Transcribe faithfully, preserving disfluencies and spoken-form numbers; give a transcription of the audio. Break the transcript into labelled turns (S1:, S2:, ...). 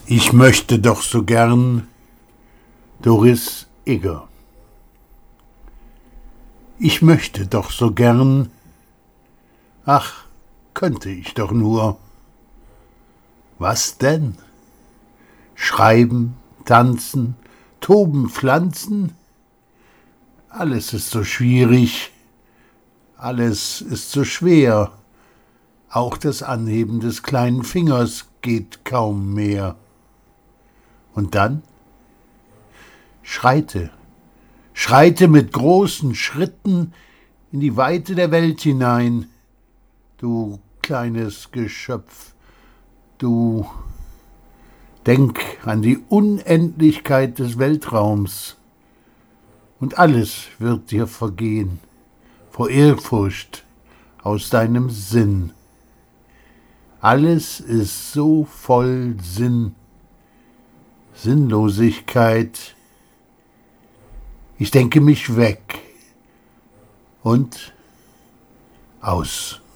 S1: Ich möchte doch so gern, Doris Egger. Ich möchte doch so gern, ach, könnte ich doch nur. Was denn? Schreiben, tanzen, toben, pflanzen? Alles ist so schwierig, alles ist so schwer. Auch das Anheben des kleinen Fingers geht kaum mehr. Und dann? Schreite, schreite mit großen Schritten in die Weite der Welt hinein, du kleines Geschöpf, du denk an die Unendlichkeit des Weltraums, und alles wird dir vergehen, vor Ehrfurcht aus deinem Sinn. Alles ist so voll Sinn, Sinnlosigkeit. Ich denke mich weg und aus.